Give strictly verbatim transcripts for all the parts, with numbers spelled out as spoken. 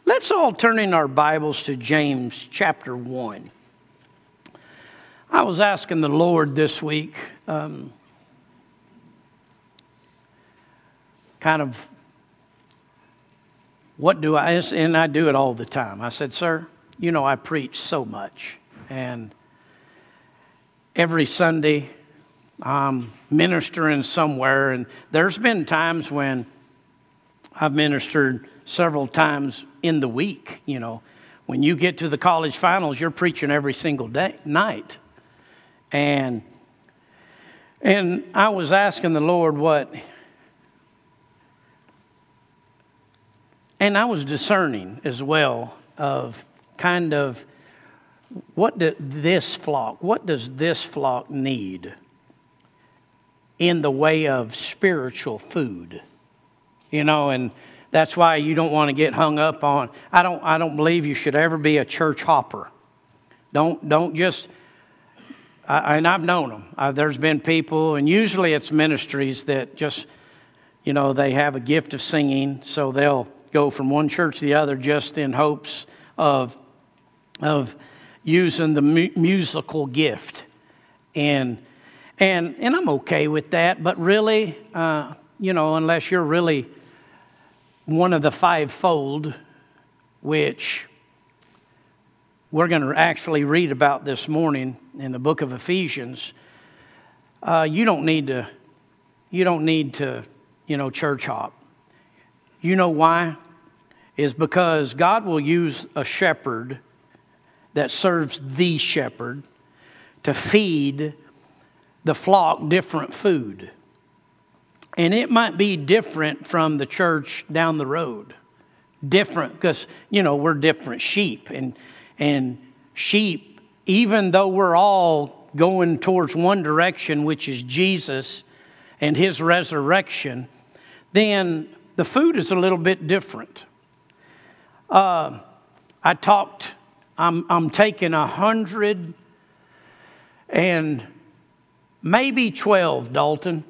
Let's all turn in our Bibles to James chapter one. I was asking the Lord this week, um, kind of, what do I, and I do it all the time. I said, sir, you know I preach so much, and every Sunday I'm ministering somewhere, and there's been times when I've ministered several times in the week. You know, when you get to the college finals, you're preaching every single day, night. And and I was asking the Lord what, and I was discerning as well of kind of what did this flock, what does this flock need in the way of spiritual food? You know, and that's why you don't want to get hung up on. I don't. I don't believe you should ever be a church hopper. Don't. Don't just. I, and I've known them. Uh, there's been people, and usually it's ministries that just, you know, they have a gift of singing, so they'll go from one church to the other just in hopes of of using the mu- musical gift, and and and I'm okay with that. But really, uh, you know, unless you're really one of the fivefold, which we're going to actually read about this morning in the book of Ephesians, uh, you don't need to, you don't need to, you know, church hop. You know why? Is because God will use a shepherd that serves the shepherd to feed the flock different food. And it might be different from the church down the road. Different because, you know, we're different sheep. And and sheep, even though we're all going towards one direction, which is Jesus and His resurrection, then the food is a little bit different. Uh, I talked, I'm, I'm taking a hundred and maybe twelve, Dalton.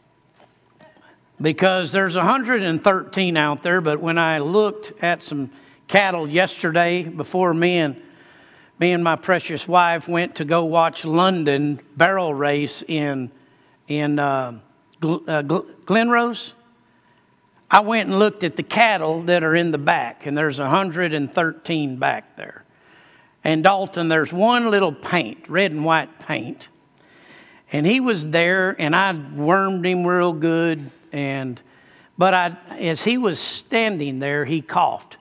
Because there's one hundred thirteen out there, but when I looked at some cattle yesterday before me and me and my precious wife went to go watch London barrel race in in uh, Gl- uh, Gl- Glenrose, I went and looked at the cattle that are in the back, and there's one hundred thirteen back there. And Dalton, there's one little paint, red and white paint, and he was there, and I wormed him real good. And but I, as he was standing there, he coughed.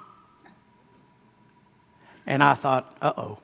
And I thought, uh-oh.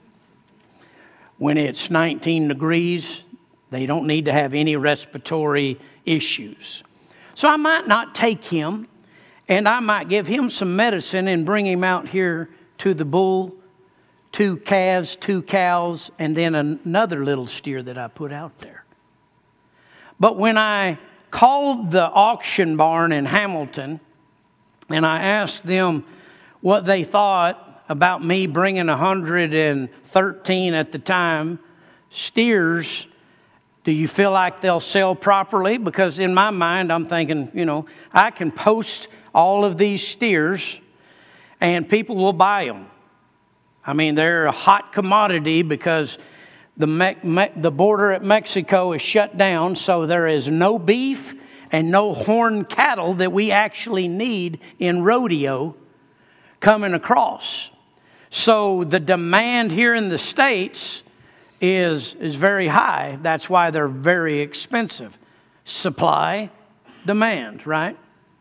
When it's nineteen degrees, they don't need to have any respiratory issues. So I might not take him, and I might give him some medicine and bring him out here to the bull, two calves, two cows, and then another little steer that I put out there. But when I called the auction barn in Hamilton, and I asked them what they thought about me bringing one hundred thirteen at the time steers. Do you feel like they'll sell properly? Because in my mind, I'm thinking, you know, I can post all of these steers and people will buy them. I mean, they're a hot commodity because The Me- Me- the border at Mexico is shut down, so there is no beef and no horned cattle that we actually need in rodeo coming across. So the demand here in the States is is very high. That's why they're very expensive. Supply, demand, right?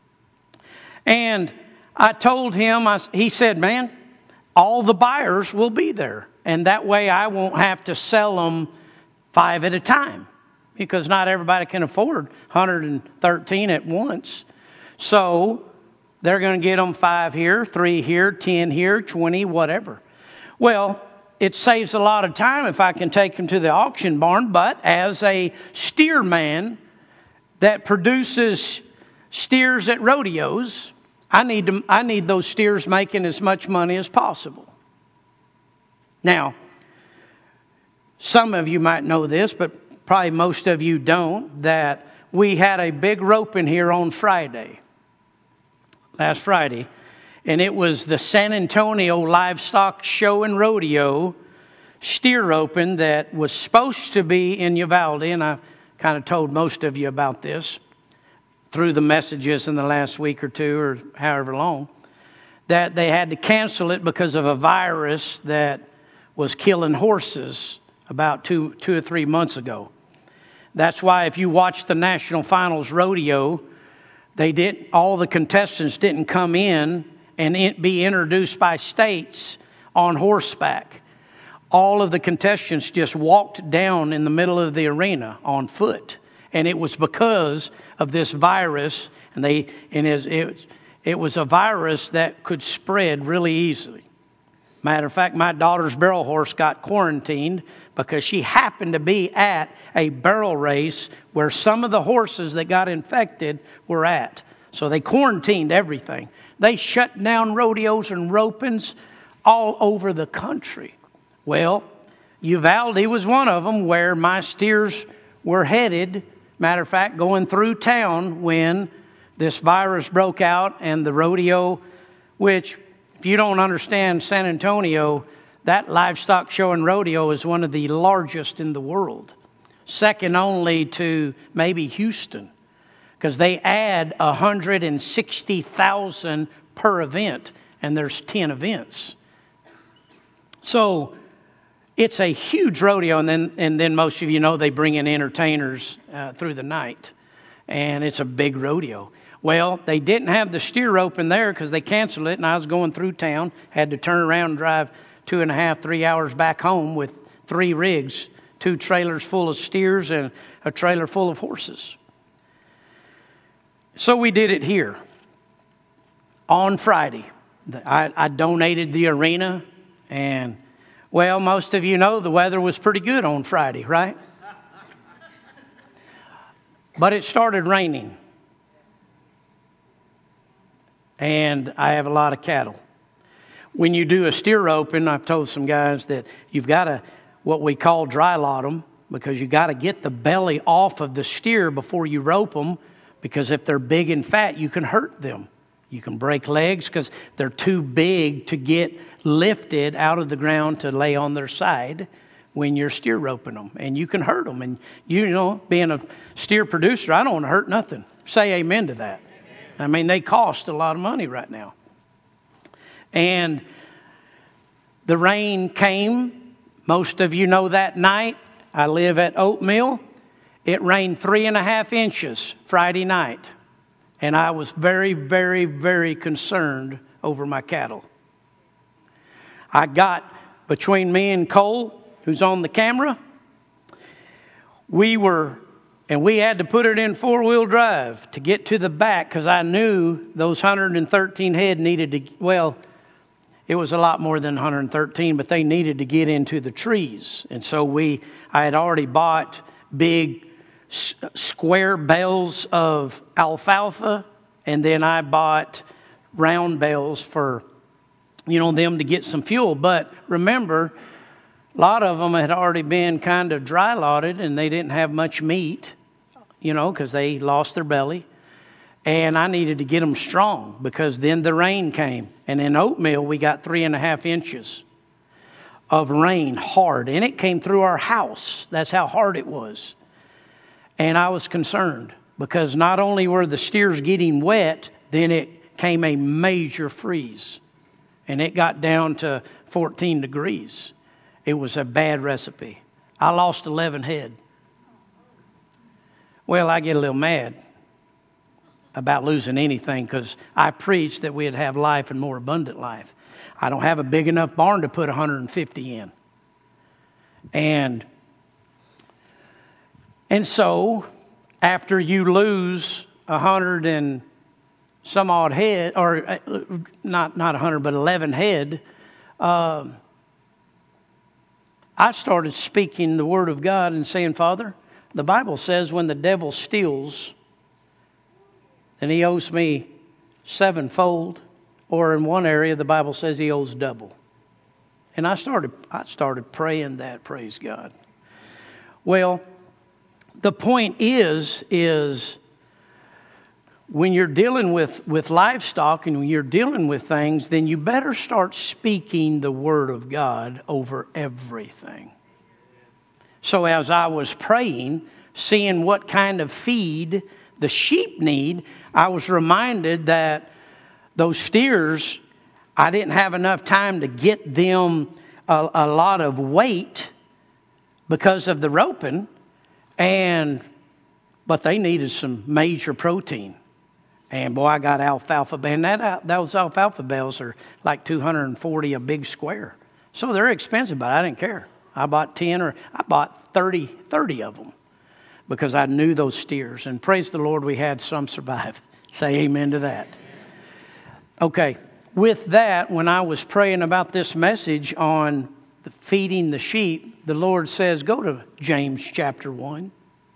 And I told him, I, he said, man, all the buyers will be there. And that way I won't have to sell them five at a time. Because not everybody can afford one hundred thirteen at once. So they're going to get them five here, three here, ten here, twenty, whatever. Well, it saves a lot of time if I can take them to the auction barn. But as a steer man that produces steers at rodeos, I need to, I need those steers making as much money as possible. Now, some of you might know this, but probably most of you don't, that we had a big roping here on Friday, last Friday, And it was the San Antonio Livestock Show and Rodeo steer open that was supposed to be in Uvalde. And I kind of told most of you about this through the messages in the last week or two or however long, that they had to cancel it because of a virus that was killing horses about two, two or three months ago. That's why if you watch the National Finals Rodeo, they didn't, all the contestants didn't come in and it be introduced by states on horseback. All of the contestants just walked down in the middle of the arena on foot. And it was because of this virus, and they and it, it, it was a virus that could spread really easily. Matter of fact, my daughter's barrel horse got quarantined because she happened to be at a barrel race where some of the horses that got infected were at. So they quarantined everything. They shut down rodeos and ropings all over the country. Well, Uvalde was one of them where my steers were headed. Matter of fact, going through town when this virus broke out and the rodeo, which, if you don't understand San Antonio, that livestock show and rodeo is one of the largest in the world. Second only to maybe Houston, because they add one hundred sixty thousand per event, and there's ten events. So it's a huge rodeo, and then and then most of you know they bring in entertainers uh, through the night, and it's a big rodeo. Well, they didn't have the steer open there because they canceled it, and I was going through town, had to turn around and drive two and a half, three hours back home with three rigs, two trailers full of steers and a trailer full of horses. So we did it here on Friday. I, I donated the arena, and well, most of you know the weather was pretty good on Friday, right? But it started raining. And I have a lot of cattle. When you do a steer open, I've told some guys that you've got to, what we call dry lot them, because you got to get the belly off of the steer before you rope them, because if they're big and fat, you can hurt them. You can break legs because they're too big to get lifted out of the ground to lay on their side when you're steer roping them. And you can hurt them. And you know, being a steer producer, I don't want to hurt nothing. Say amen to that. I mean, they cost a lot of money right now. And the rain came. Most of you know that night. I live at Oatmeal. It rained three and a half inches Friday night. And I was very, very, very concerned over my cattle. I got, between me and Cole, who's on the camera, we were, and we had to put it in four-wheel drive to get to the back because I knew those one hundred thirteen head needed to, well, it was a lot more than one hundred thirteen, but they needed to get into the trees. And so we, I had already bought big square bales of alfalfa, and then I bought round bales for, you know, them to get some fuel. But remember, a lot of them had already been kind of dry lotted, and they didn't have much meat, you know, because they lost their belly. And I needed to get them strong because then the rain came. And in Oatmeal, we got three and a half inches of rain, hard. And it came through our house. That's how hard it was. And I was concerned because not only were the steers getting wet, then it came a major freeze. And it got down to fourteen degrees. It was a bad recipe. I lost eleven head. Well, I get a little mad about losing anything because I preached that we'd have life and more abundant life. I don't have a big enough barn to put one hundred fifty in. And And so, after you lose a hundred and some odd head, or uh, not not a hundred, but eleven head, uh, I started speaking the word of God and saying, Father, the Bible says when the devil steals, then he owes me sevenfold, or in one area the Bible says he owes double. And I started I started praying that, praise God. Well, the point is, is when you're dealing with, with livestock and when you're dealing with things, then you better start speaking the Word of God over everything. So as I was praying, seeing what kind of feed the sheep need, I was reminded that those steers, I didn't have enough time to get them a, a lot of weight because of the roping, and but they needed some major protein. And boy, I got alfalfa. And that, those alfalfa bales are like two hundred forty a big square. So they're expensive, but I didn't care. I bought ten or I bought thirty, thirty of them because I knew those steers. And praise the Lord, we had some survive. Say amen to that. Okay, with that, when I was praying about this message on the feeding the sheep, the Lord says, go to James chapter one.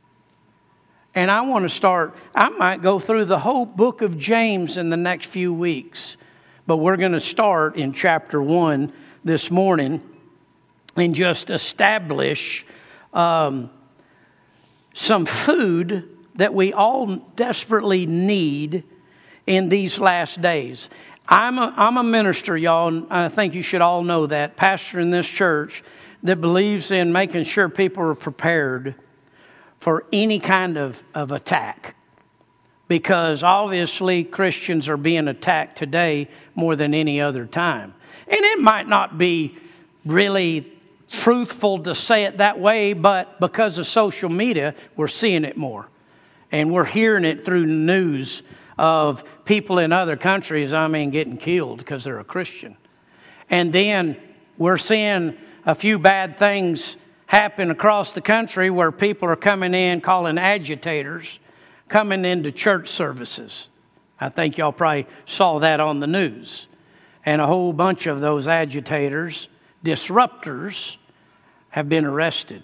And I want to start, I might go through the whole book of James in the next few weeks. But we're going to start in chapter one this morning and just establish um, some food that we all desperately need in these last days. I'm a, I'm a minister, y'all, and I think you should all know that, pastor in this church that believes in making sure people are prepared for any kind of, of attack. Because obviously Christians are being attacked today more than any other time. And it might not be really truthful to say it that way, but because of social media, we're seeing it more. And we're hearing it through news of people in other countries, I mean, getting killed because they're a Christian. And then we're seeing a few bad things happen across the country where people are coming in, calling agitators, coming into church services. I think y'all probably saw that on the news. And a whole bunch of those agitators, disruptors, have been arrested.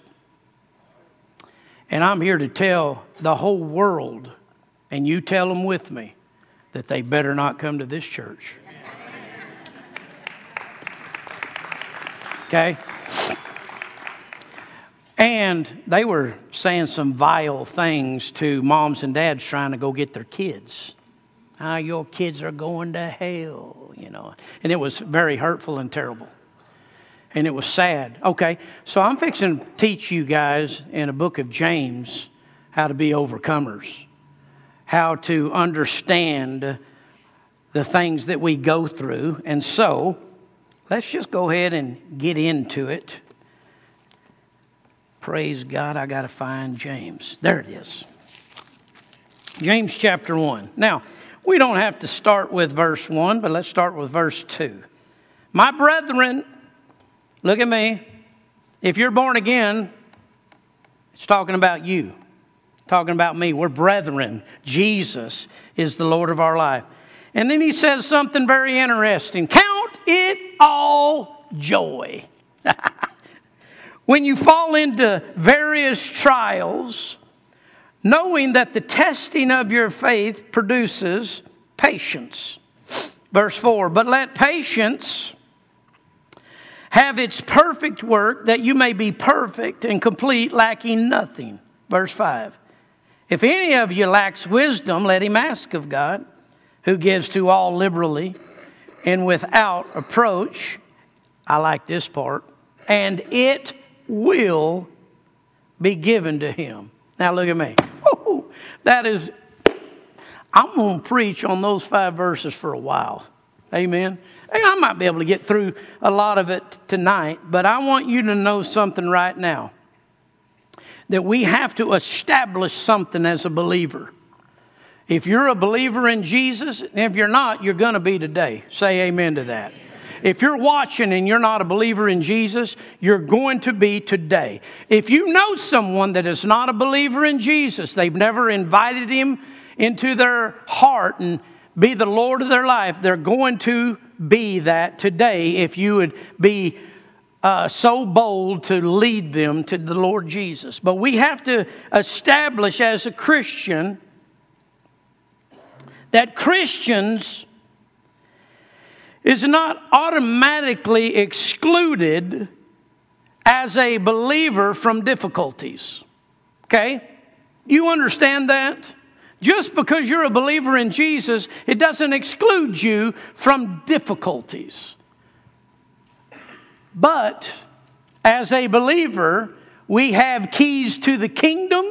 And I'm here to tell the whole world, and you tell them with me, that they better not come to this church. Okay? And they were saying some vile things to moms and dads trying to go get their kids. Ah, your kids are going to hell, you know. And it was very hurtful and terrible. And it was sad. Okay, so I'm fixing to teach you guys in a book of James how to be overcomers. How to understand the things that we go through. And so, let's just go ahead and get into it. Praise God, I got to find James. There it is. James chapter one. Now, we don't have to start with verse one, but let's start with verse two. My brethren, look at me. If you're born again, it's talking about you. Talking about me. We're brethren. Jesus is the Lord of our life. And then he says something very interesting. Count it all joy. When you fall into various trials, knowing that the testing of your faith produces patience. Verse four, but let patience have its perfect work, that you may be perfect and complete, lacking nothing. Verse five, if any of you lacks wisdom, let him ask of God, who gives to all liberally and without reproach. I like this part. And it will be given to him. Now look at me. Woo-hoo. That is, I'm going to preach on those five verses for a while. Amen. And I might be able to get through a lot of it tonight, but I want you to know something right now. That we have to establish something as a believer. If you're a believer in Jesus, and if you're not, you're going to be today. Say amen to that. If you're watching and you're not a believer in Jesus, you're going to be today. If you know someone that is not a believer in Jesus, they've never invited him into their heart and be the Lord of their life, they're going to be that today if you would be uh, so bold to lead them to the Lord Jesus. But we have to establish as a Christian that Christians is not automatically excluded as a believer from difficulties. Okay? You understand that? Just because you're a believer in Jesus, it doesn't exclude you from difficulties. But as a believer, we have keys to the kingdom.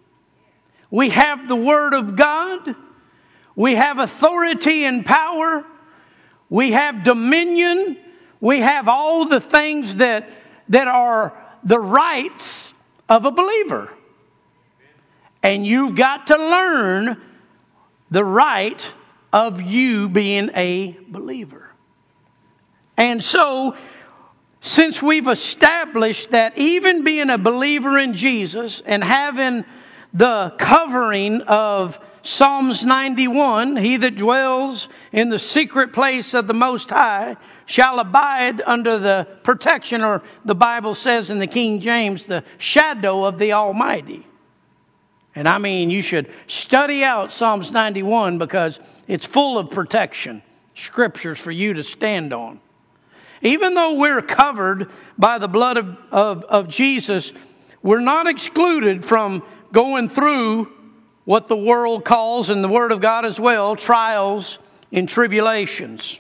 We have the Word of God. We have authority and power. We have dominion. We have all the things that, that are the rights of a believer. And you've got to learn the right of you being a believer. And so, since we've established that even being a believer in Jesus and having the covering of Psalms ninety-one, he that dwells in the secret place of the Most High shall abide under the protection, or the Bible says in the King James, the shadow of the Almighty. And I mean, you should study out Psalms ninety-one because it's full of protection, scriptures for you to stand on. Even though we're covered by the blood of, of, of Jesus, we're not excluded from going through what the world calls, and the Word of God as well, trials and tribulations.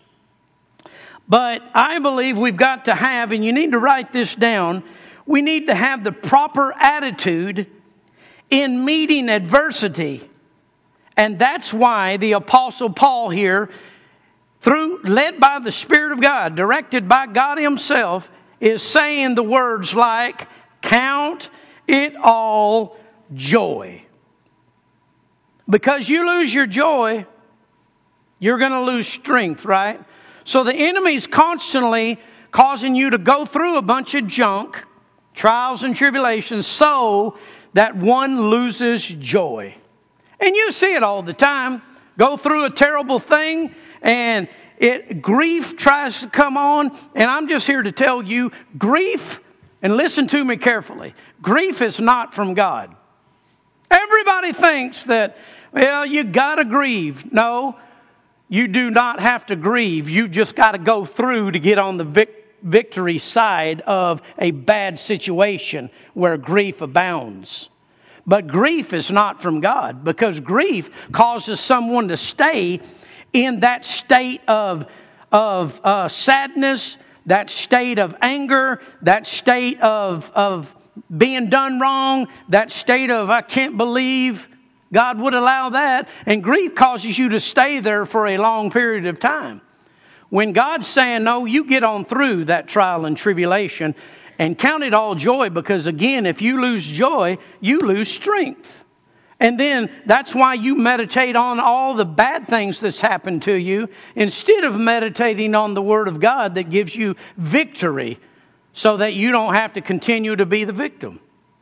But I believe we've got to have, and you need to write this down, we need to have the proper attitude in meeting adversity. And that's why the Apostle Paul here, through led by the Spirit of God, directed by God Himself, is saying the words like, count it all joy. Because you lose your joy, you're going to lose strength, right? So the enemy's constantly causing you to go through a bunch of junk, trials and tribulations, so that one loses joy. And you see it all the time. Go through a terrible thing, and it grief tries to come on. And I'm just here to tell you, grief, and listen to me carefully, grief is not from God. Everybody thinks that, well, you got to grieve. No, you do not have to grieve. You just got to go through to get on the vic- victory side of a bad situation where grief abounds. But grief is not from God, because grief causes someone to stay in that state of, of uh, sadness, that state of anger, that state of, of being done wrong, that state of I can't believe God would allow that. And grief causes you to stay there for a long period of time. When God's saying, no, you get on through that trial and tribulation and count it all joy, because again, if you lose joy, you lose strength. And then that's why you meditate on all the bad things that's happened to you instead of meditating on the Word of God that gives you victory, so that you don't have to continue to be the victim.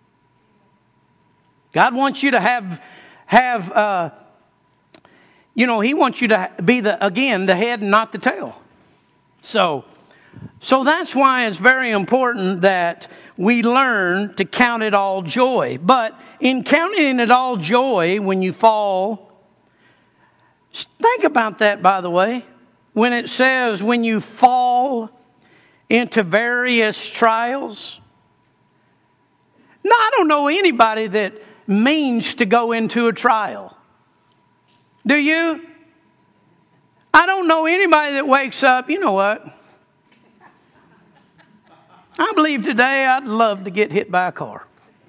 God wants you to have, have uh, you know, He wants you to be, the again, the head and not the tail. So, so that's why it's very important that we learn to count it all joy. But in counting it all joy when you fall, think about that, by the way. When it says when you fall into various trials. Now, I don't know anybody that means to go into a trial. Do you? I don't know anybody that wakes up, you know what? I believe today I'd love to get hit by a car.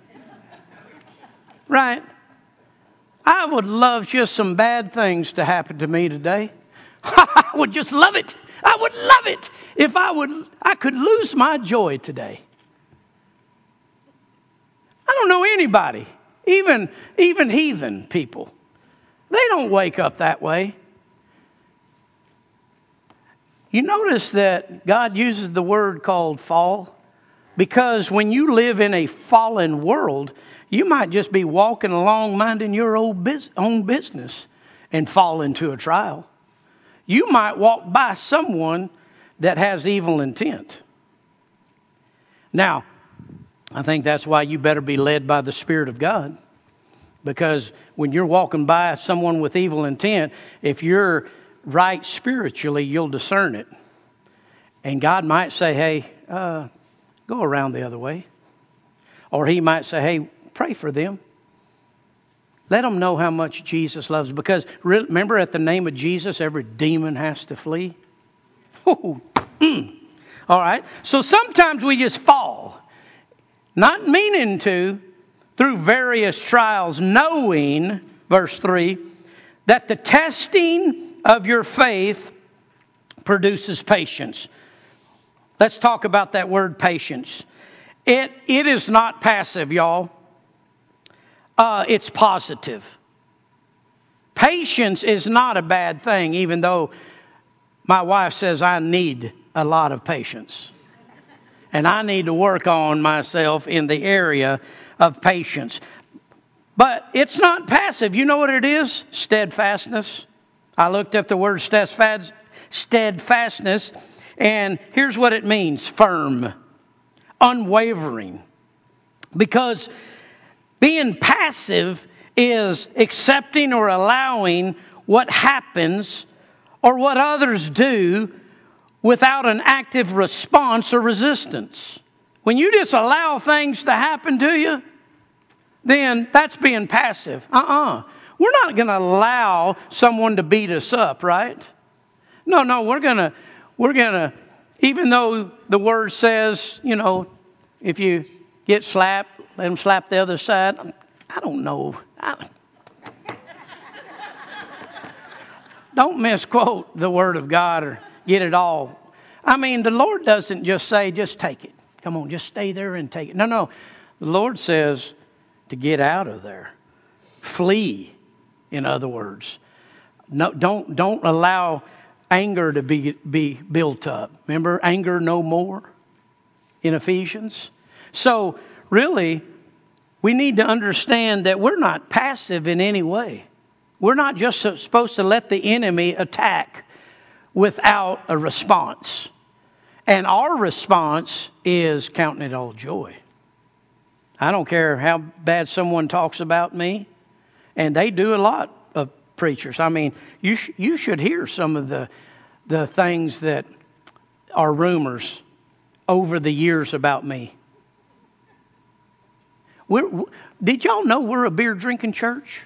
Right? I would love just some bad things to happen to me today. I would just love it. I would love it if I would. I could lose my joy today. I don't know anybody, even even heathen people. They don't wake up that way. You notice that God uses the word called fall, because when you live in a fallen world, you might just be walking along minding your own business and fall into a trial. You might walk by someone that has evil intent. Now, I think that's why you better be led by the Spirit of God. Because when you're walking by someone with evil intent, if you're right spiritually, you'll discern it. And God might say, hey, uh, go around the other way. Or He might say, hey, pray for them. Let them know how much Jesus loves them. Because remember, at the name of Jesus, every demon has to flee. Ooh, mm. All right. So sometimes we just fall. Not meaning to, through various trials, knowing, verse three, that the testing of your faith produces patience. Let's talk about that word patience. It it is not passive, y'all. Uh, it's positive. Patience is not a bad thing, even though my wife says I need a lot of patience. And I need to work on myself in the area of patience. But it's not passive. You know what it is? Steadfastness. I looked up the word steadfastness, and here's what it means. Firm. Unwavering. Because being passive is accepting or allowing what happens or what others do without an active response or resistance. When you just allow things to happen to you, then that's being passive. Uh-uh. We're not going to allow someone to beat us up, right? No, no, we're going to, we're going to, even though the word says, you know, if you get slapped, let them slap the other side. I don't know. I, don't misquote the word of God or get it all. I mean, the Lord doesn't just say, just take it. Come on, just stay there and take it. No, no. The Lord says to get out of there. Flee, in other words. No, don't, don't allow anger to be, be built up. Remember, anger no more in Ephesians? So, really, we need to understand that we're not passive in any way. We're not just supposed to let the enemy attack without a response. And our response is counting it all joy. I don't care how bad someone talks about me. And they do a lot of preachers. I mean, you sh- you should hear some of the the things that are rumors over the years about me. We're, did y'all know we're a beer drinking church?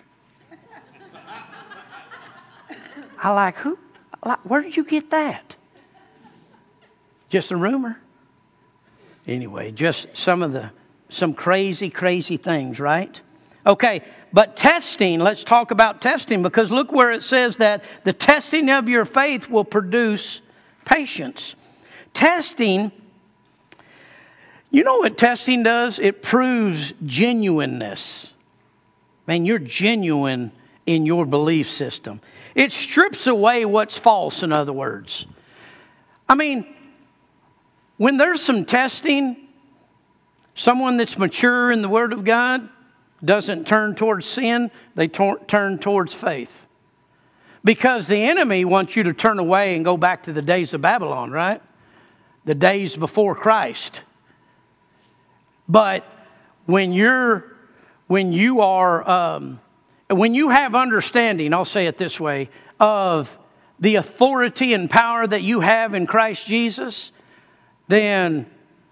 I like, who? Like, where did you get that? Just a rumor? Anyway, just some of the, some crazy, crazy things, right? Okay, but testing, let's talk about testing, because look where it says that the testing of your faith will produce patience. Testing, you know what testing does? It proves genuineness. Man, you're genuine in your belief system. It strips away what's false, in other words. I mean, when there's some testing, someone that's mature in the Word of God doesn't turn towards sin, they tor- turn towards faith. Because the enemy wants you to turn away and go back to the days of Babylon, right? The days before Christ. But when you're, when you are, um, when you have understanding, I'll say it this way, of the authority and power that you have in Christ Jesus, then,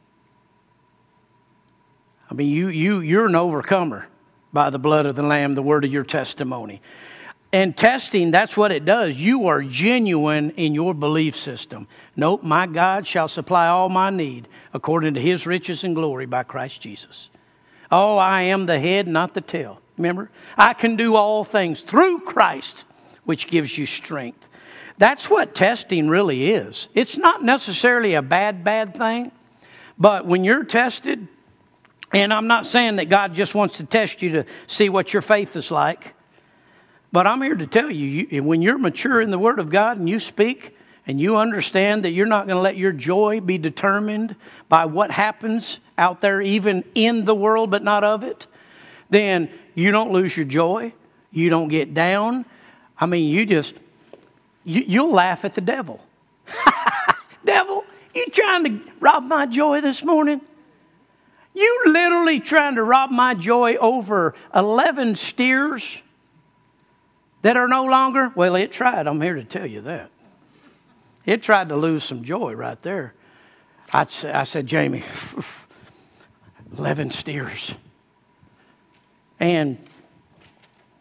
I mean, you you you're an overcomer by the blood of the Lamb, the word of your testimony. And testing, that's what it does. You are genuine in your belief system. Nope, my God shall supply all my need according to His riches and glory by Christ Jesus. Oh, I am the head, not the tail. Remember? I can do all things through Christ, which gives you strength. That's what testing really is. It's not necessarily a bad, bad thing. But when you're tested, and I'm not saying that God just wants to test you to see what your faith is like. But I'm here to tell you, you, when you're mature in the Word of God and you speak and you understand that you're not going to let your joy be determined by what happens out there, even in the world, but not of it, then you don't lose your joy. You don't get down. I mean, you just, you, you'll laugh at the devil. Devil, you trying to rob my joy this morning? You literally trying to rob my joy over eleven steers that are no longer? Well, it tried. I'm here to tell you that. It tried to lose some joy right there. I'd say, I said, Jamie, eleven steers. And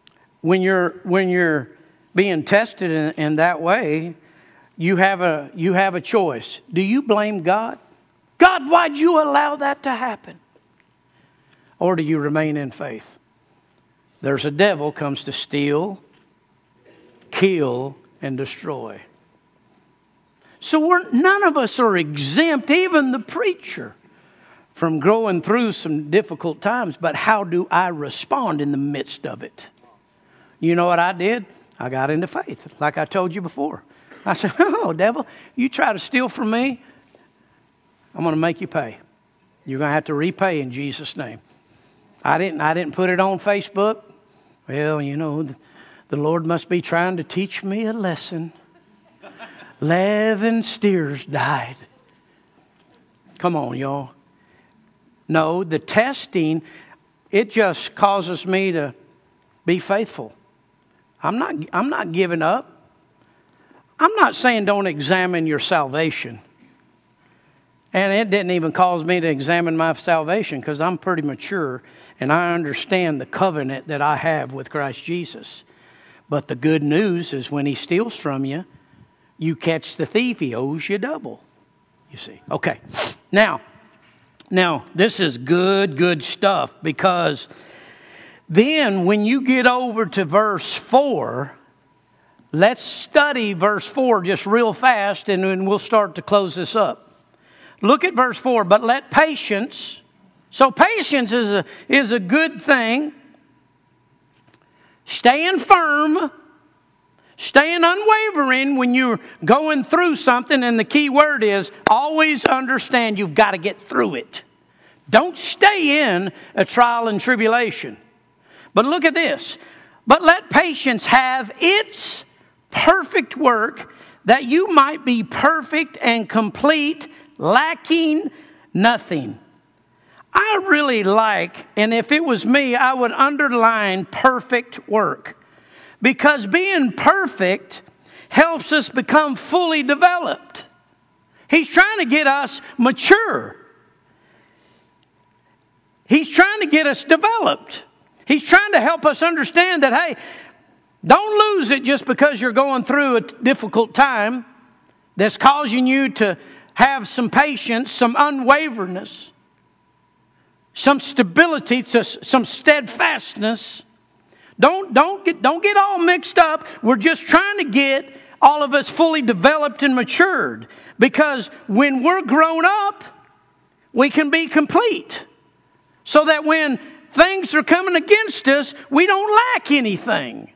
when you're when you're being tested in, in that way, you have a you have a choice. Do you blame God? God, why'd you allow that to happen? Or do you remain in faith? There's a devil comes to steal, kill, and destroy. So we're, none of us are exempt, even the preacher, from going through some difficult times. But how do I respond in the midst of it? You know what I did? I got into faith, like I told you before. I said, oh, devil, you try to steal from me, I'm going to make you pay. You're going to have to repay in Jesus' name. I didn't, I didn't put it on Facebook. Well, you know, the, the Lord must be trying to teach me a lesson. Eleven steers died. Come on, y'all. No, the testing, it just causes me to be faithful. I'm not, I'm not giving up. I'm not saying don't examine your salvation. And it didn't even cause me to examine my salvation because I'm pretty mature and I understand the covenant that I have with Christ Jesus. But the good news is when He steals from you, you catch the thief, he owes you double. You see. Okay. Now, now this is good, good stuff, because then when you get over to verse four, let's study verse four just real fast, and then we'll start to close this up. Look at verse four. But let patience. So patience is a, is a good thing. Staying firm. Staying unwavering when you're going through something. And the key word is always understand you've got to get through it. Don't stay in a trial and tribulation. But look at this. But let patience have its perfect work, that you might be perfect and complete, lacking nothing. I really like, and if it was me, I would underline perfect work. Because being perfect helps us become fully developed. He's trying to get us mature. He's trying to get us developed. He's trying to help us understand that, hey, don't lose it just because you're going through a difficult time that's causing you to have some patience, some unwaverness, some stability, some steadfastness. Don't, don't, get, don't get all mixed up. We're just trying to get all of us fully developed and matured. Because when we're grown up, we can be complete. So that when things are coming against us, we don't lack anything.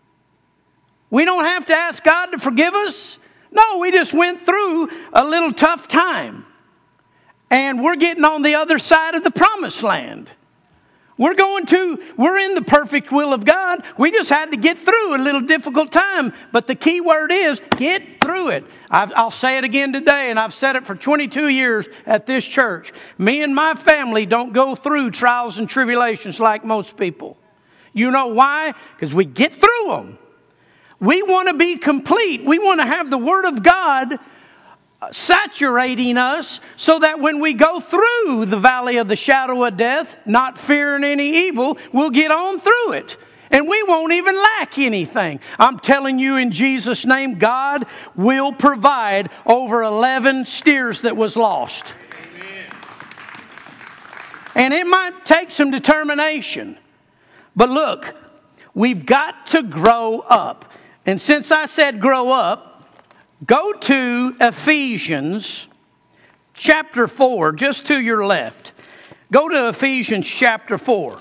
We don't have to ask God to forgive us. No, we just went through a little tough time. And we're getting on the other side of the promised land. We're going to, we're in the perfect will of God. We just had to get through a little difficult time. But the key word is get through it. I've, I'll say it again today, and I've said it for twenty-two years at this church. Me and my family don't go through trials and tribulations like most people. You know why? Because we get through them. We want to be complete. We want to have the Word of God saturating us so that when we go through the valley of the shadow of death, not fearing any evil, we'll get on through it. And we won't even lack anything. I'm telling you in Jesus' name, God will provide over eleven steers that was lost. Amen. And it might take some determination. But look, we've got to grow up. And since I said grow up, go to Ephesians chapter four, just to your left. Go to Ephesians chapter four.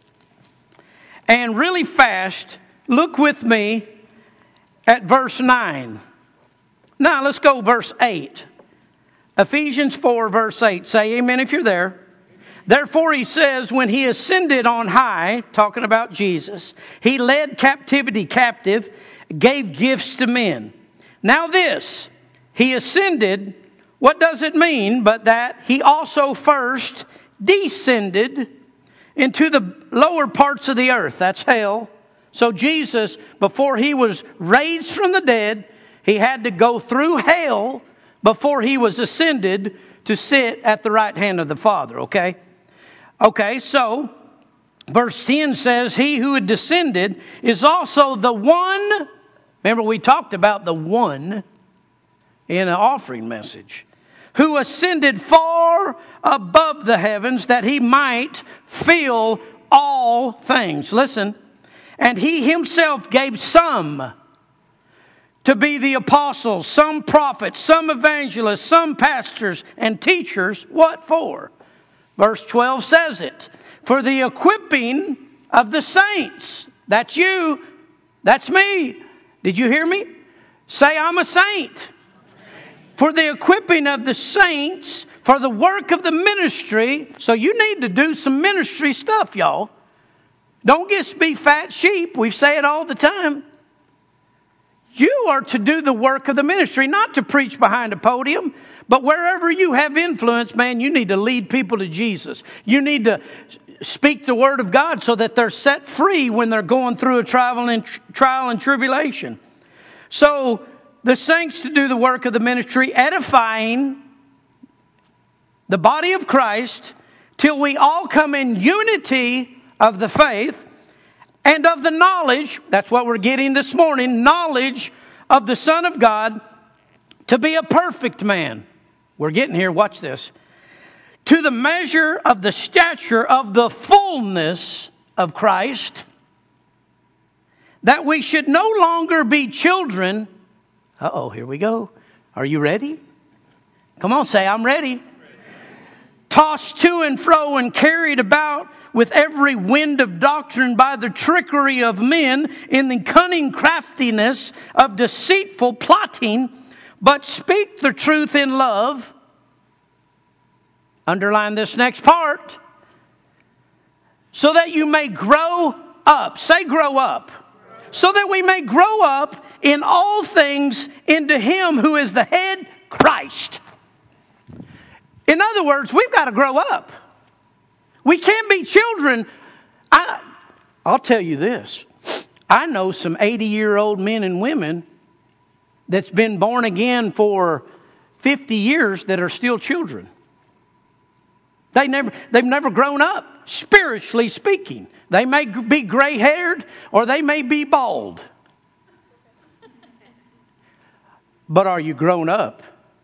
And really fast, look with me at verse nine. Now let's go verse eight. Ephesians four verse eight. Say amen if you're there. Therefore he says, when he ascended on high, talking about Jesus, he led captivity captive, gave gifts to men. Now this, he ascended, what does it mean but that he also first descended into the lower parts of the earth? That's hell. So Jesus, before he was raised from the dead, he had to go through hell before he was ascended to sit at the right hand of the Father, okay? Okay, so Verse ten says, he who had descended is also the one. Remember, we talked about the one in an offering message. Who ascended far above the heavens that he might fill all things. Listen. And he himself gave some to be the apostles, some prophets, some evangelists, some pastors and teachers. What for? Verse twelve says it. For the equipping of the saints. That's you. That's me. Did you hear me? Say, I'm a saint. For the equipping of the saints, for the work of the ministry. So you need to do some ministry stuff, y'all. Don't just be fat sheep. We say it all the time. You are to do the work of the ministry, not to preach behind a podium, but wherever you have influence, man, you need to lead people to Jesus. You need to speak the word of God so that they're set free when they're going through a trial and, trial and tribulation. So the saints to do the work of the ministry, edifying the body of Christ till we all come in unity of the faith and of the knowledge, that's what we're getting this morning, knowledge of the Son of God, to be a perfect man. We're getting here, watch this. To the measure of the stature of the fullness of Christ, that we should no longer be children. Uh-oh, here we go. Are you ready? Come on, say, I'm ready. Tossed to and fro and carried about with every wind of doctrine by the trickery of men in the cunning craftiness of deceitful plotting, but speak the truth in love. Underline this next part. So that you may grow up. Say grow up. So that we may grow up in all things into Him who is the head, Christ. In other words, we've got to grow up. We can't be children. I, I'll tell you this. I know some eighty-year-old men and women that's been born again for fifty years that are still children. They never, they've never grown up, spiritually speaking. They may be gray-haired or they may be bald. But are you grown up?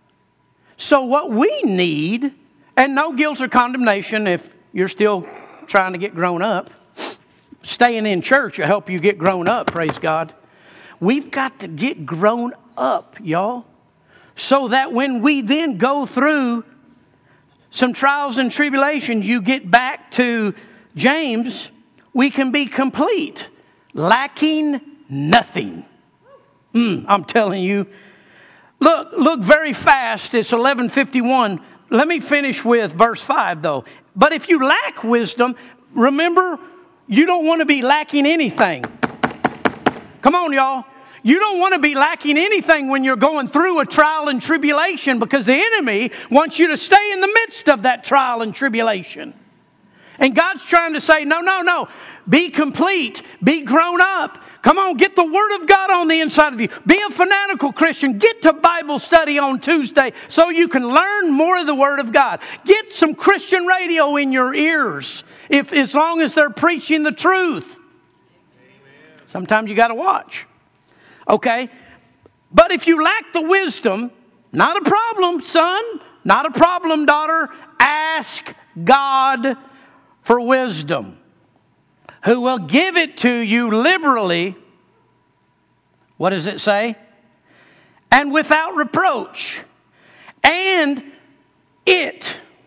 So what we need, and no guilt or condemnation if you're still trying to get grown up. Staying in church will help you get grown up, praise God. We've got to get grown up, y'all. So that when we then go through some trials and tribulations, you get back to James, we can be complete, lacking nothing. Mm, I'm telling you. Look, look very fast. It's eleven fifty-one. Let me finish with verse five, though. But if you lack wisdom, remember, you don't want to be lacking anything. Come on, y'all. You don't want to be lacking anything when you're going through a trial and tribulation, because the enemy wants you to stay in the midst of that trial and tribulation. And God's trying to say, no, no, no. Be complete. Be grown up. Come on, get the Word of God on the inside of you. Be a fanatical Christian. Get to Bible study on Tuesday so you can learn more of the Word of God. Get some Christian radio in your ears, if as long as they're preaching the truth. Amen. Sometimes you got to watch. Okay? But if you lack the wisdom, not a problem, son. Not a problem, daughter. Ask God for wisdom, who will give it to you liberally. What does it say? And without reproach. And it,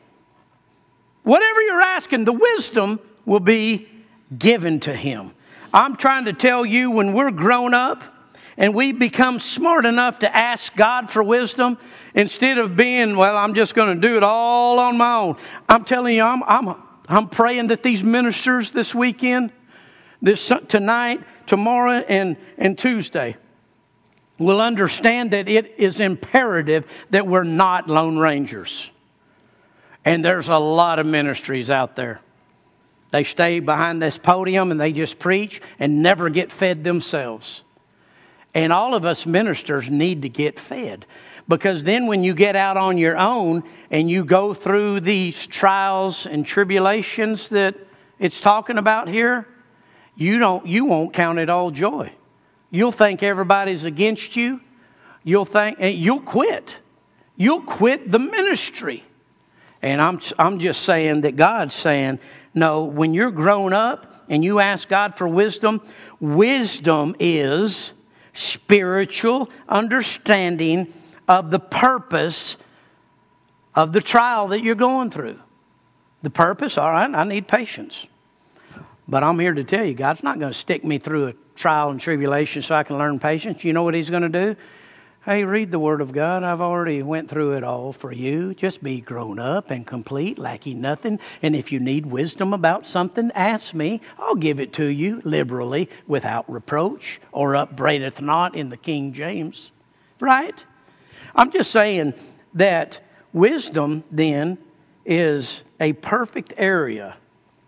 whatever you're asking, the wisdom will be given to him. I'm trying to tell you, when we're grown up and we become smart enough to ask God for wisdom, instead of being, well, I'm just going to do it all on my own. I'm telling you, I'm, I'm, I'm praying that these ministers this weekend, this tonight, tomorrow, and, and Tuesday, will understand that it is imperative that we're not Lone Rangers. And there's a lot of ministries out there. They stay behind this podium and they just preach and never get fed themselves. And all of us ministers need to get fed. Because then when you get out on your own and you go through these trials and tribulations that it's talking about here, you don't, you won't count it all joy. You'll think everybody's against you. You'll think, you'll quit. You'll quit the ministry. And I'm, I'm just saying that God's saying, no, when you're grown up and you ask God for wisdom, wisdom is spiritual understanding of the purpose of the trial that you're going through. The purpose, all right, I need patience. But I'm here to tell you, God's not going to stick me through a trial and tribulation so I can learn patience. You know what He's going to do? Hey, read the Word of God. I've already went through it all for you. Just be grown up and complete, lacking nothing. And if you need wisdom about something, ask me. I'll give it to you liberally, without reproach, or upbraideth not in the King James. Right? I'm just saying that wisdom, then, is a perfect area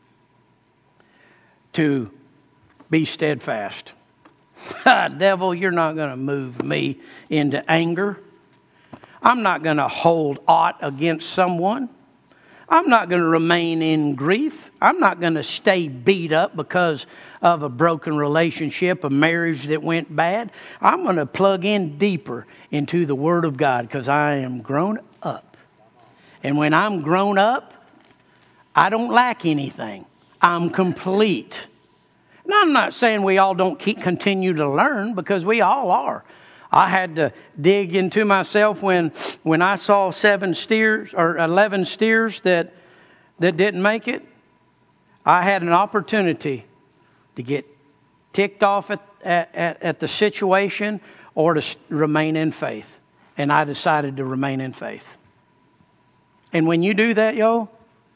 to be steadfast. Devil, you're not going to move me into anger. I'm not going to hold aught against someone. I'm not going to remain in grief. I'm not going to stay beat up because of a broken relationship, a marriage that went bad. I'm going to plug in deeper into the Word of God because I am grown up. And when I'm grown up, I don't lack anything. I'm complete. Now, I'm not saying we all don't keep continue to learn, because we all are. I had to dig into myself when when I saw seven steers or eleven steers that that didn't make it. I had an opportunity to get ticked off at at, at the situation or to remain in faith, and I decided to remain in faith. And when you do that, yo,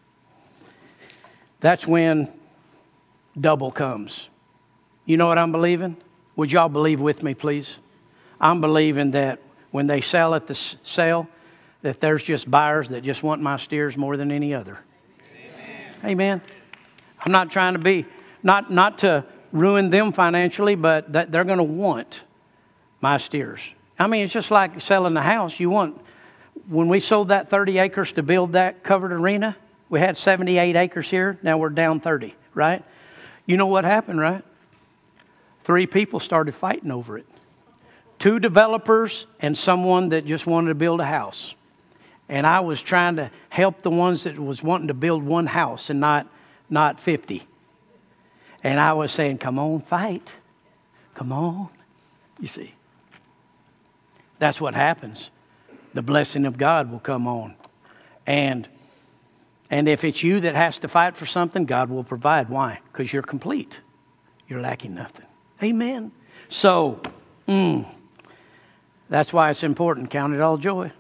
that's when double comes. You know what I'm believing? Would y'all believe with me, please? I'm believing that when they sell at the sale, that there's just buyers that just want my steers more than any other. Amen. Amen. I'm not trying to be, not, not to ruin them financially, but that they're going to want my steers. I mean, it's just like selling the house. You want, when we sold that thirty acres to build that covered arena, we had seventy-eight acres here. Now we're down thirty, right? You know what happened, right? Three people started fighting over it. Two developers and someone that just wanted to build a house. And I was trying to help the ones that was wanting to build one house and not, not fifty. And I was saying, come on, fight. Come on. You see. That's what happens. The blessing of God will come on. And And if it's you that has to fight for something, God will provide. Why? Because you're complete. You're lacking nothing. Amen. So, mm, that's why it's important. Count it all joy.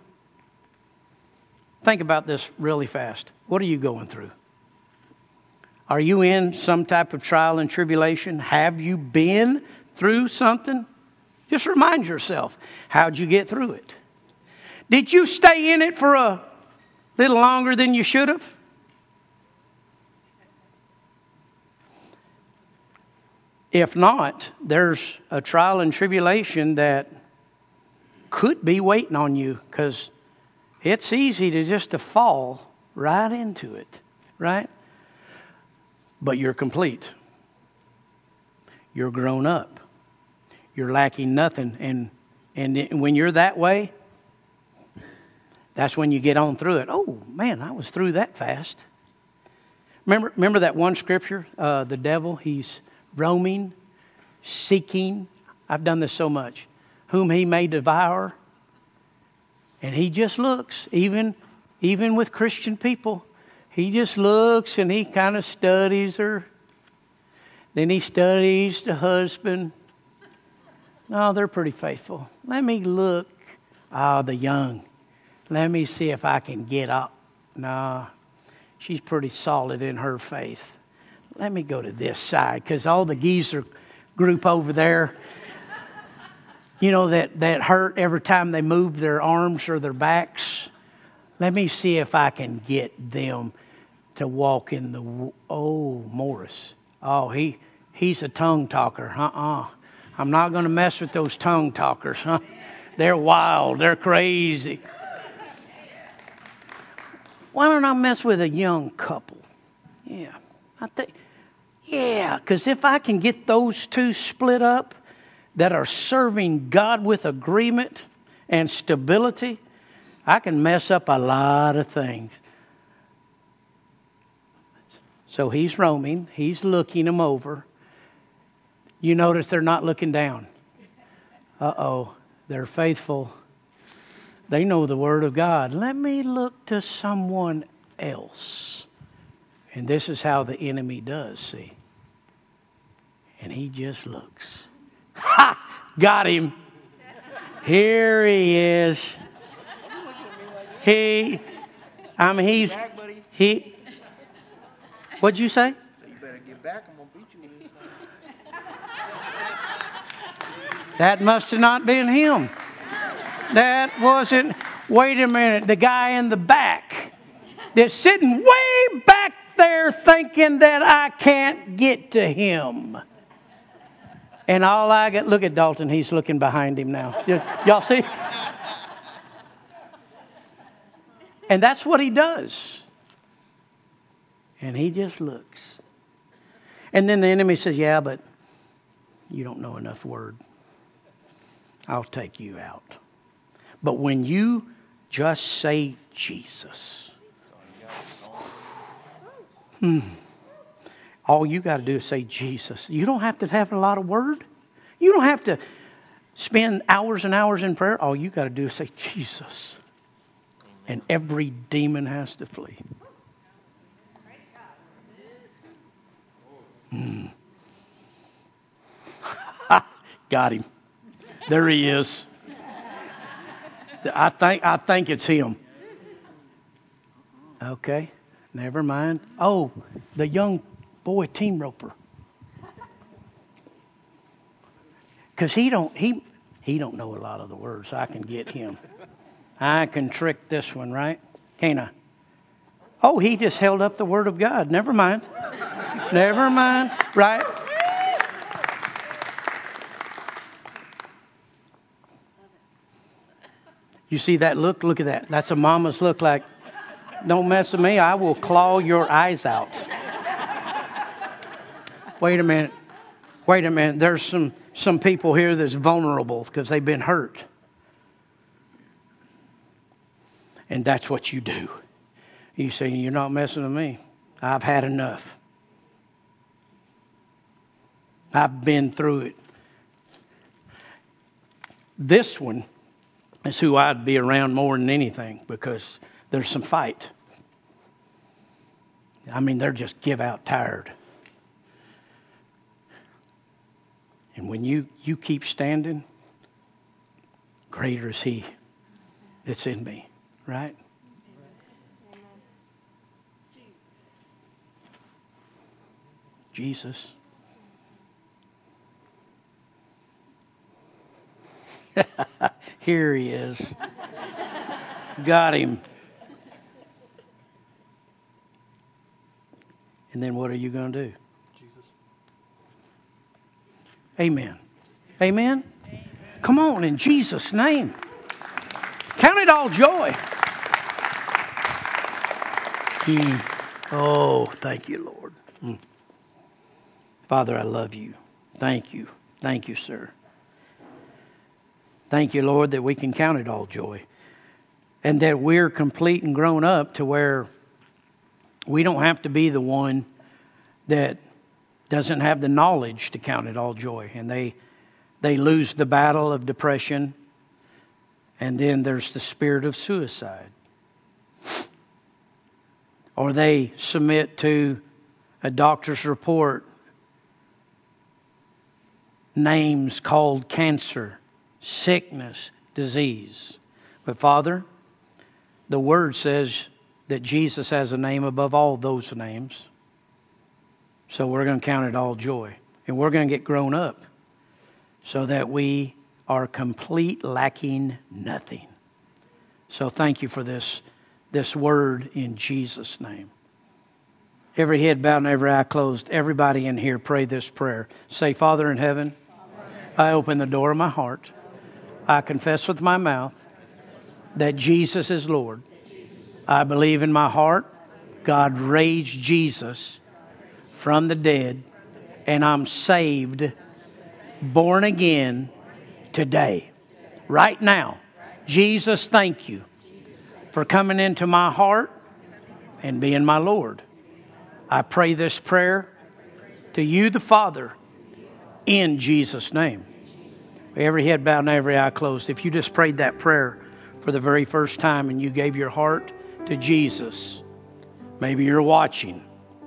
Think about this really fast. What are you going through? Are you in some type of trial and tribulation? Have you been through something? Just remind yourself. How'd you get through it? Did you stay in it for a little longer than you should have? If not, there's a trial and tribulation that could be waiting on you, because it's easy to just to fall right into it, right? But you're complete. You're grown up. You're lacking nothing. And, and when you're that way, that's when you get on through it. Oh, man, I was through that fast. Remember, remember that one scripture? Uh, the devil, he's roaming, seeking. I've done this so much. Whom he may devour. And he just looks, even, even with Christian people. He just looks and he kind of studies her. Then he studies the husband. No, they're pretty faithful. Let me look. Ah, oh, the young. Let me see if I can get up. No, she's pretty solid in her faith. Let me go to this side, because all the geezer group over there, you know, that, that hurt every time they move their arms or their backs. Let me see if I can get them to walk in the... Oh, Morris. Oh, he he's a tongue talker. Uh-uh. I'm not going to mess with those tongue talkers. Huh? They're wild. They're crazy. Why don't I mess with a young couple? Yeah. I think, yeah, because if I can get those two split up that are serving God with agreement and stability, I can mess up a lot of things. So he's roaming. He's looking them over. You notice they're not looking down. Uh-oh, they're faithful. They know the Word of God. Let me look to someone else. And this is how the enemy does, see. And he just looks. Ha! Got him. Here he is. He, I mean, he's, he, what'd you say? You better get back. I'm going to beat you with this thing. That must have not been him. That wasn't, wait a minute, the guy in the back that's sitting way back there thinking that I can't get to him. And all I get, look at Dalton, he's looking behind him now. Y- y'all see? And that's what he does. And he just looks. And then the enemy says, yeah, but you don't know enough word. I'll take you out. But when you just say Jesus, hmm, all you got to do is say Jesus. You don't have to have a lot of word. You don't have to spend hours and hours in prayer. All you got to do is say Jesus. And every demon has to flee. Hmm. Got him. There he is. I think I think it's him. Okay, never mind. Oh, the young boy team roper. Because he don't he he don't know a lot of the words. So I can get him. I can trick this one, right? Can't I? Oh, he just held up the Word of God. Never mind. Never mind. Right? You see that look? Look at that. That's a mama's look like, don't mess with me. I will claw your eyes out. Wait a minute. Wait a minute. There's some, some people here that's vulnerable because they've been hurt. And that's what you do. You say, you're not messing with me. I've had enough. I've been through it. This one is who I'd be around more than anything because there's some fight. I mean, they're just give out tired. And when you, you keep standing, greater is He that's in me, right? Jesus. Here he is. Got him. And then what are you going to do? Jesus. Amen. Amen. Amen. Come on, in Jesus' name. Count it all joy. Mm. Oh, thank you, Lord. Mm. Father, I love you. Thank you. Thank you, sir. Thank you, Lord, that we can count it all joy. And that we're complete and grown up to where we don't have to be the one that doesn't have the knowledge to count it all joy. And they they lose the battle of depression. And then there's the spirit of suicide. Or they submit to a doctor's report, names called cancer, sickness, disease. But Father, the Word says that Jesus has a name above all those names. So we're going to count it all joy. And we're going to get grown up so that we are complete, lacking nothing. So thank you for this, this word in Jesus' name. Every head bowed and every eye closed. Everybody in here pray this prayer. Say, Father in heaven, I open the door of my heart. I confess with my mouth that Jesus is Lord. I believe in my heart God raised Jesus from the dead, and I'm saved, born again today, right now. Jesus, thank you for coming into my heart and being my Lord. I pray this prayer to you, the Father, in Jesus' name. Every head bowed and every eye closed. If you just prayed that prayer for the very first time and you gave your heart to Jesus, maybe you're watching.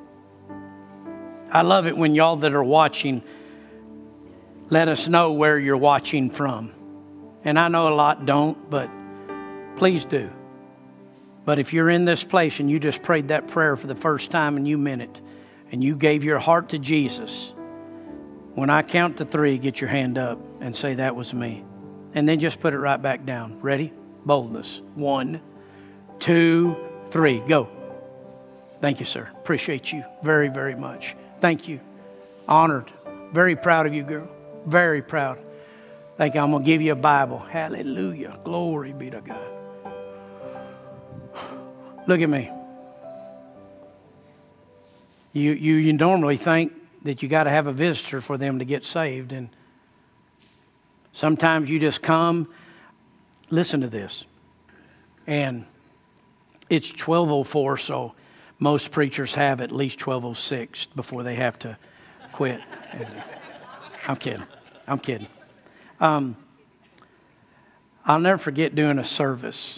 I love it when y'all that are watching let us know where you're watching from. And I know a lot don't, but please do. But if you're in this place and you just prayed that prayer for the first time and you meant it, and you gave your heart to Jesus, when I count to three, get your hand up and say, that was me. And then just put it right back down. Ready? Boldness. One, two, three. Go. Thank you, sir. Appreciate you very, very much. Thank you. Honored. Very proud of you, girl. Very proud. Thank you. I'm going to give you a Bible. Hallelujah. Glory be to God. Look at me. You, you, you normally think that you got to have a visitor for them to get saved. And sometimes you just come. Listen to this. And it's twelve oh four, so most preachers have at least twelve oh six before they have to quit. I'm kidding. I'm kidding. Um, I'll never forget doing a service.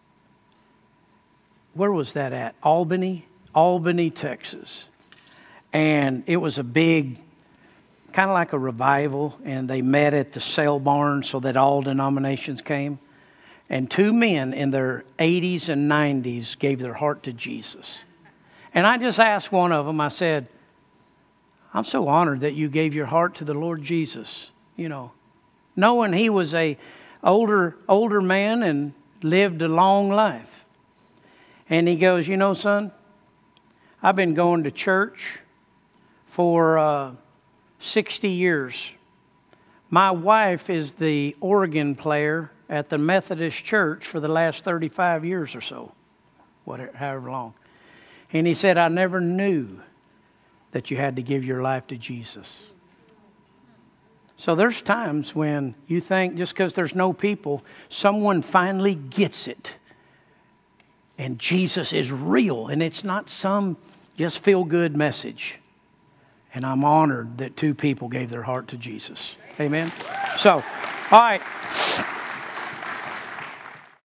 Where was that at? Albany? Albany, Texas. And it was a big, kind of like a revival, and they met at the sale barn so that all denominations came. And two men in their eighties and nineties gave their heart to Jesus. And I just asked one of them, I said, I'm so honored that you gave your heart to the Lord Jesus, you know, knowing he was a older, older man and lived a long life. And he goes, you know, son, I've been going to church for uh, sixty years. My wife is the organ player at the Methodist Church for the last thirty-five years or so, whatever, however long. And he said, I never knew that you had to give your life to Jesus. So there's times when you think just because there's no people, someone finally gets it. And Jesus is real, and it's not some just feel-good message. And I'm honored that two people gave their heart to Jesus. Amen? So, all right.